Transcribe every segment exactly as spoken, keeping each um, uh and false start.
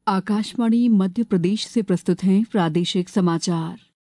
आकाशवाणी मध्य प्रदेश से प्रस्तुत हैं प्रादेशिक समाचार।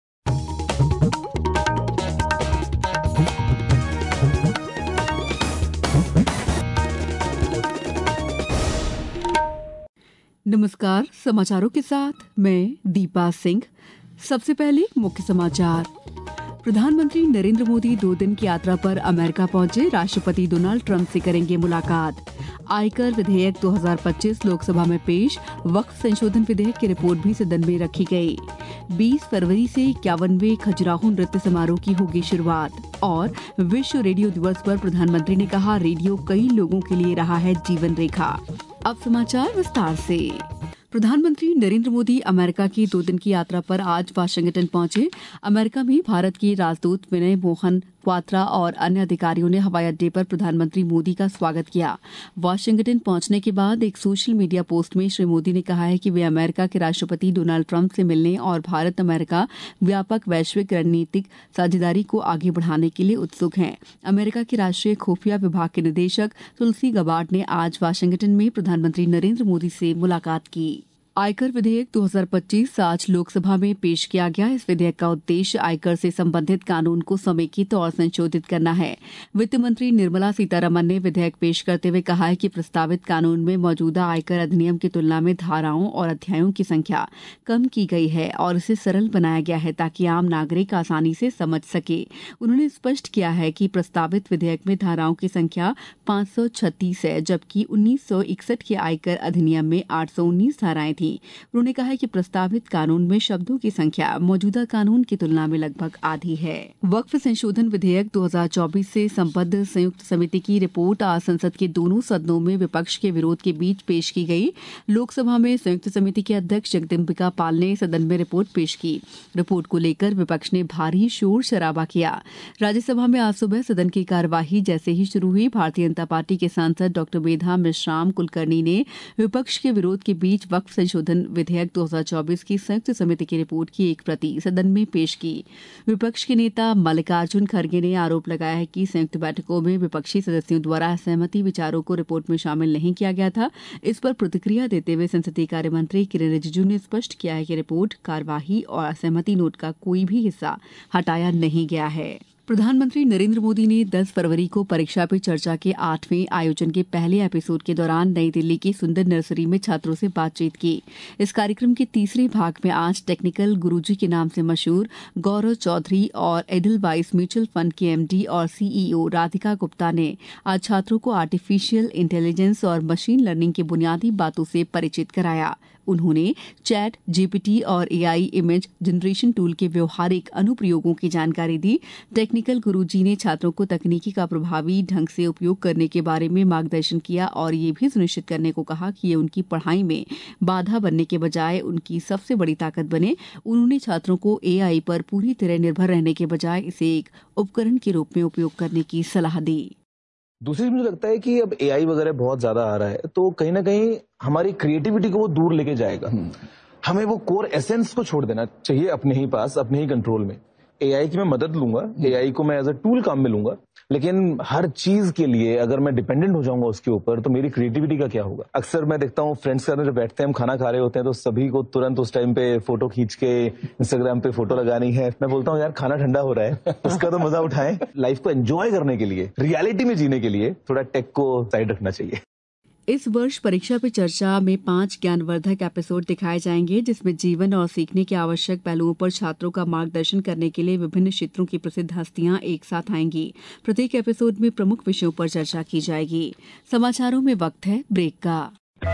नमस्कार, समाचारों के साथ मैं दीपा सिंह। सबसे पहले मुख्य समाचार। प्रधानमंत्री नरेंद्र मोदी दो दिन की यात्रा पर अमेरिका पहुंचे। राष्ट्रपति डोनाल्ड ट्रंप से करेंगे मुलाकात। आयकर विधेयक दो हज़ार पच्चीस लोकसभा में पेश। वक्फ संशोधन विधेयक की रिपोर्ट भी सदन में रखी गई। बीस फरवरी से इक्यावनवें खजुराहो नृत्य समारोह की होगी शुरुआत। और विश्व रेडियो दिवस पर प्रधानमंत्री ने कहा, रेडियो कई लोगों के लिए रहा है जीवन रेखा। अब समाचार विस्तार से। प्रधानमंत्री नरेंद्र मोदी अमेरिका की दो दिन की यात्रा पर आज वाशिंगटन पहुंचे। अमेरिका में भारत के राजदूत विनय मोहन क्वात्रा और अन्य अधिकारियों ने हवाई अड्डे पर प्रधानमंत्री मोदी का स्वागत किया। वाशिंगटन पहुंचने के बाद एक सोशल मीडिया पोस्ट में श्री मोदी ने कहा है कि वे अमेरिका के राष्ट्रपति डोनाल्ड ट्रंप से मिलने और भारत अमेरिका व्यापक वैश्विक रणनीतिक साझेदारी को आगे बढ़ाने के लिए उत्सुक हैं। अमेरिका के राष्ट्रीय खुफिया विभाग के निदेशक तुलसी गबार्ड ने आज वाशिंगटन में प्रधानमंत्री नरेंद्र मोदी से मुलाकात की। आयकर विधेयक दो हज़ार पच्चीस आज लोकसभा में पेश किया गया। इस विधेयक का उद्देश्य आयकर से संबंधित कानून को समेकित और संशोधित करना है। वित्त मंत्री निर्मला सीतारमण ने विधेयक पेश करते हुए कहा है कि प्रस्तावित कानून में मौजूदा आयकर अधिनियम की तुलना में धाराओं और अध्यायों की संख्या कम की गई है और इसे सरल बनाया गया है ताकि आम नागरिक आसानी से समझ सके। उन्होंने स्पष्ट किया है कि प्रस्तावित विधेयक में धाराओं की संख्या पाँच सौ छत्तीस है, जबकि उन्नीस सौ इकसठ के आयकर अधिनियम में आठ सौ उन्नीस धाराएं थी। उन्होंने कहा कि प्रस्तावित कानून में शब्दों की संख्या मौजूदा कानून की तुलना में लगभग आधी है। वक्फ संशोधन विधेयक दो हज़ार चौबीस से संबद्ध संयुक्त समिति की रिपोर्ट आज संसद के दोनों सदनों में विपक्ष के विरोध के बीच पेश की गई। लोकसभा में संयुक्त समिति के अध्यक्ष जगदम्बिका पाल ने सदन में रिपोर्ट पेश की। रिपोर्ट को लेकर विपक्ष ने भारी शोर शराबा किया। राज्यसभा में आज सुबह सदन की कार्यवाही जैसे ही शुरू हुई, भारतीय जनता पार्टी के सांसद डॉक्टर मेधा मेश्राम कुलकर्णी ने विपक्ष के विरोध के बीच वक्फ संशोधन विधेयक दो हज़ार चौबीस की संयुक्त समिति की रिपोर्ट की एक प्रति सदन में पेश की। विपक्ष के नेता मल्लिकार्जुन खड़गे ने आरोप लगाया है कि संयुक्त बैठकों में विपक्षी सदस्यों द्वारा असहमति विचारों को रिपोर्ट में शामिल नहीं किया गया था। इस पर प्रतिक्रिया देते हुए संसदीय कार्य मंत्री किरेन रिजिजू ने स्पष्ट किया है कि रिपोर्ट, कार्यवाही और असहमति नोट का कोई भी हिस्सा हटाया नहीं गया है। प्रधानमंत्री नरेंद्र मोदी ने दस फरवरी को परीक्षा पे चर्चा के आठवें आयोजन के पहले एपिसोड के दौरान नई दिल्ली की सुंदर नर्सरी में छात्रों से बातचीत की। इस कार्यक्रम के तीसरे भाग में आज टेक्निकल गुरुजी के नाम से मशहूर गौरव चौधरी और एडलवाइस म्यूचुअल फंड के एमडी और सीईओ राधिका गुप्ता ने आज छात्रों को आर्टिफिशियल इंटेलिजेंस और मशीन लर्निंग की बुनियादी बातों से परिचित कराया। उन्होंने चैट जीपीटी और एआई इमेज जनरेशन टूल के व्यवहारिक अनुप्रयोगों की जानकारी दी। टेक्निकल गुरुजी ने छात्रों को तकनीकी का प्रभावी ढंग से उपयोग करने के बारे में मार्गदर्शन किया और ये भी सुनिश्चित करने को कहा कि ये उनकी पढ़ाई में बाधा बनने के बजाय उनकी सबसे बड़ी ताकत बने। उन्होंने छात्रों को एआई पर पूरी तरह निर्भर रहने के बजाय इसे एक उपकरण के रूप में उपयोग करने की सलाह दी। दूसरी मुझे लगता है कि अब एआई वगैरह बहुत ज्यादा आ रहा है, तो कहीं ना कहीं हमारी क्रिएटिविटी को वो दूर लेके जाएगा। हमें वो कोर एसेंस को छोड़ देना चाहिए अपने ही पास, अपने ही कंट्रोल में। एआई की मैं मदद लूंगा, एआई को मैं एज अ टूल काम में लूंगा, लेकिन हर चीज के लिए अगर मैं डिपेंडेंट हो जाऊंगा उसके ऊपर, तो मेरी क्रिएटिविटी का क्या होगा। अक्सर मैं देखता हूँ फ्रेंड्स के साथ जब बैठते हैं, हम खाना खा रहे होते हैं, तो सभी को तुरंत उस टाइम पे फोटो खींच के इंस्टाग्राम पे फोटो लगानी है। मैं बोलता हूँ यार, खाना ठंडा हो रहा है, उसका तो मजा उठाएं। लाइफ को एंजॉय करने के लिए, रियलिटी में जीने के लिए थोड़ा टेक को साइड रखना चाहिए। इस वर्ष परीक्षा पे चर्चा में पांच ज्ञानवर्धक एपिसोड दिखाए जाएंगे, जिसमें जीवन और सीखने के आवश्यक पहलुओं पर छात्रों का मार्गदर्शन करने के लिए विभिन्न क्षेत्रों की प्रसिद्ध हस्तियां एक साथ आएंगी। प्रत्येक एपिसोड में प्रमुख विषयों पर चर्चा की जाएगी। समाचारों में वक्त है ब्रेक का।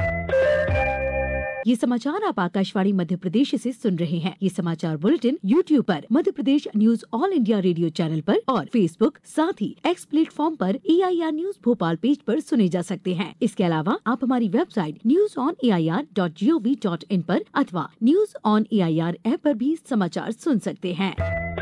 ये समाचार आप आकाशवाणी मध्य प्रदेश से सुन रहे हैं। ये समाचार बुलेटिन यूट्यूब पर Madhya Pradesh news All India Radio channel पर और फेसबुक, साथ ही एक्स प्लेटफॉर्म पर एआईआर न्यूज भोपाल पेज पर सुने जा सकते हैं। इसके अलावा आप हमारी website news on A I R dot G O V dot in पर अथवा news on A I R app पर भी समाचार सुन सकते हैं।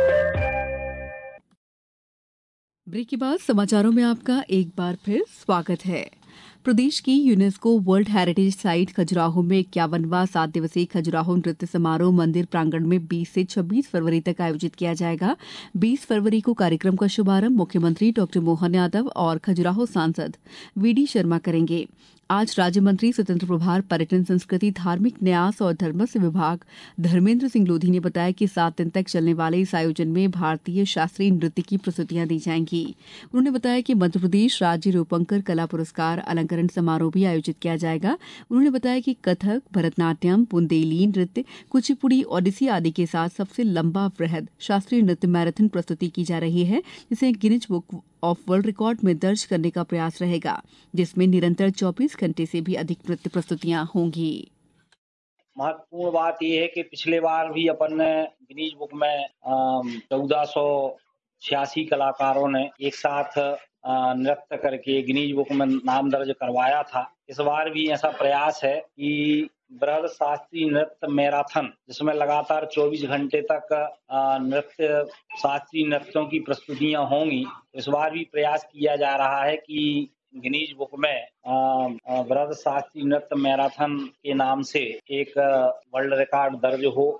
ब्रेक के बाद समाचारों में आपका एक बार फिर स्वागत है। प्रदेश की UNESCO World Heritage site Khajuraho में इक्यावनवां सात दिवसीय खजुराहो नृत्य समारोह मंदिर प्रांगण में बीस से छब्बीस फरवरी तक आयोजित किया जाएगा। बीस फरवरी को कार्यक्रम का शुभारंभ मुख्यमंत्री डॉक्टर मोहन यादव और खजुराहो सांसद वी डी शर्मा करेंगे। आज राज्य मंत्री स्वतंत्र प्रभार पर्यटन संस्कृति धार्मिक न्यास और धर्मस्व विभाग धर्मेंद्र सिंह लोधी ने बताया कि सात दिन तक चलने वाले इस आयोजन में भारतीय शास्त्रीय नृत्य की प्रस्तुतियां दी जाएंगी। उन्होंने बताया कि मध्यप्रदेश राज्य रूपंकर कला पुरस्कार अलंकरण समारोह भी आयोजित किया जाएगा। उन्होंने बताया कि कथक, भरतनाट्यम, बुंदेली नृत्य, कुचिपुड़ी, ओडिसी आदि के साथ सबसे लंबा वृहद शास्त्रीय नृत्य मैराथन प्रस्तुति की जा रही है, जिसे Guinness Book of World Record में दर्ज करने का प्रयास रहेगा, जिसमें निरंतर चौबीस घंटे से भी अधिक नृत्य प्रस्तुतियां होंगी। महत्वपूर्ण बात यह है कि पिछले बार भी अपन ने गिनीज बुक में चौदह सौ छियासी कलाकारों ने एक साथ नृत्य करके गिनीज बुक में नाम दर्ज करवाया था। इस बार भी ऐसा प्रयास है कि बृहद शास्त्रीय नृत्य मैराथन, जिसमें लगातार चौबीस घंटे तक नृत्य शास्त्रीय नृत्यों की प्रस्तुतियां होंगी। इस बार भी प्रयास किया जा रहा है कि गिनीज बुक में बृहद शास्त्रीय नृत्य मैराथन के नाम से एक वर्ल्ड रिकॉर्ड दर्ज हो।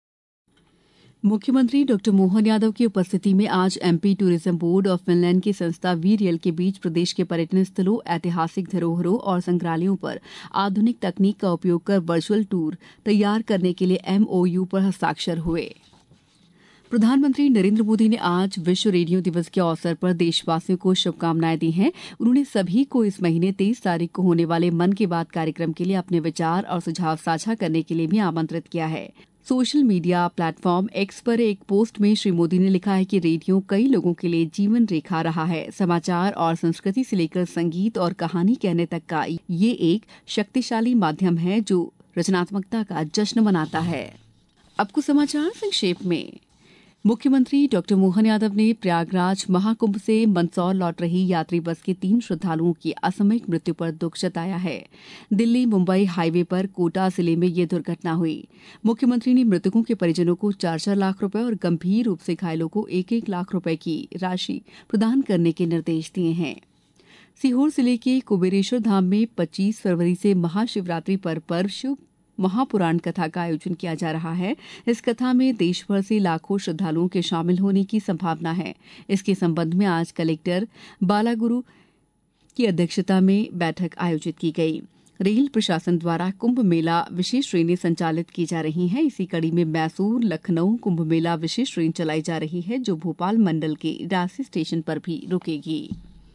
मुख्यमंत्री डॉक्टर मोहन यादव की उपस्थिति में आज एमपी टूरिज्म बोर्ड और फिनलैंड की संस्था वीरियल के बीच प्रदेश के पर्यटन स्थलों, ऐतिहासिक धरोहरों और संग्रहालयों पर आधुनिक तकनीक का उपयोग कर वर्चुअल टूर तैयार करने के लिए एमओयू पर हस्ताक्षर हुए। प्रधानमंत्री नरेंद्र मोदी ने आज विश्व रेडियो दिवस के अवसर पर देशवासियों को शुभकामनाएं दी हैं। उन्होंने सभी को इस महीने तेईस तारीख को होने वाले मन की बात कार्यक्रम के लिए अपने विचार और सुझाव साझा करने के लिए भी आमंत्रित किया है। सोशल मीडिया प्लेटफॉर्म एक्स पर एक पोस्ट में श्री मोदी ने लिखा है कि रेडियो कई लोगों के लिए जीवन रेखा रहा है। समाचार और संस्कृति से लेकर संगीत और कहानी कहने तक का ये एक शक्तिशाली माध्यम है जो रचनात्मकता का जश्न मनाता है। अब कुछ समाचार संक्षेप में। मुख्यमंत्री डॉक्टर मोहन यादव ने प्रयागराज महाकुंभ से मंदसौर लौट रही यात्री बस के तीन श्रद्धालुओं की असामयिक मृत्यु पर दुख जताया है। दिल्ली मुंबई हाईवे पर कोटा जिले में यह दुर्घटना हुई। मुख्यमंत्री ने मृतकों के परिजनों को चार चार लाख रुपए और गंभीर रूप से घायलों को एक एक लाख रुपए की राशि प्रदान करने के निर्देश दिए हैं। सीहोर जिले के कुबेरेश्वर धाम में पच्चीस फरवरी से महाशिवरात्रि पर पर्व शिव महापुराण कथा का आयोजन किया जा रहा है। इस कथा में देश भर से लाखों श्रद्धालुओं के शामिल होने की संभावना है। इसके संबंध में आज कलेक्टर बालागुरु की अध्यक्षता में बैठक आयोजित की गई। रेल प्रशासन द्वारा कुंभ मेला विशेष ट्रेनें संचालित की जा रही हैं। इसी कड़ी में मैसूर लखनऊ कुंभ मेला विशेष ट्रेन चलाई जा रही है, जो भोपाल मंडल के राजसी स्टेशन पर भी रुकेगी।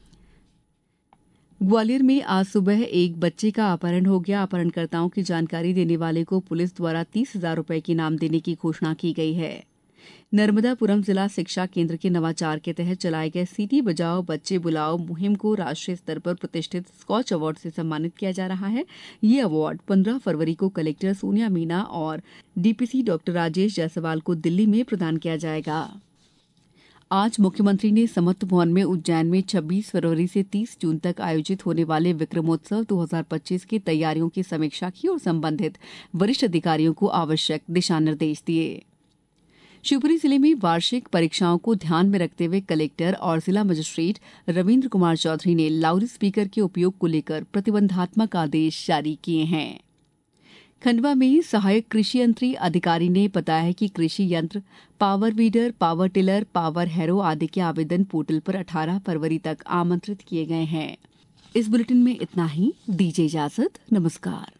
ग्वालियर में आज सुबह एक बच्चे का अपहरण हो गया। अपहरणकर्ताओं की जानकारी देने वाले को पुलिस द्वारा तीस हजार रुपए की इनाम देने की घोषणा की गई है। नर्मदापुरम जिला शिक्षा केंद्र के नवाचार के तहत चलाए गए सीटी बजाओ बच्चे बुलाओ मुहिम को राष्ट्रीय स्तर पर प्रतिष्ठित स्कॉच अवार्ड से सम्मानित किया जा रहा है। ये अवार्ड पंद्रह फरवरी को कलेक्टर सोनिया मीना और डीपीसी डॉक्टर राजेश जायसवाल को दिल्ली में प्रदान किया जाएगा। आज मुख्यमंत्री ने समत्व भवन में उज्जैन में छब्बीस फरवरी से तीस जून तक आयोजित होने वाले विक्रमोत्सव दो हज़ार पच्चीस की तैयारियों की समीक्षा की और संबंधित वरिष्ठ अधिकारियों को आवश्यक दिशा निर्देश दिए। शिवपुरी जिले में वार्षिक परीक्षाओं को ध्यान में रखते हुए कलेक्टर और जिला मजिस्ट्रेट रविन्द्र कुमार चौधरी ने लाउड स्पीकर के उपयोग को लेकर प्रतिबंधात्मक आदेश जारी किए हैं। खंडवा में सहायक कृषि यंत्री अधिकारी ने बताया है कि कृषि यंत्र power weeder, power tiller, power harrow आदि के आवेदन पोर्टल पर अठारह फरवरी तक आमंत्रित किए गए हैं। इस बुलेटिन में इतना ही। दीजिए इजाजत। नमस्कार।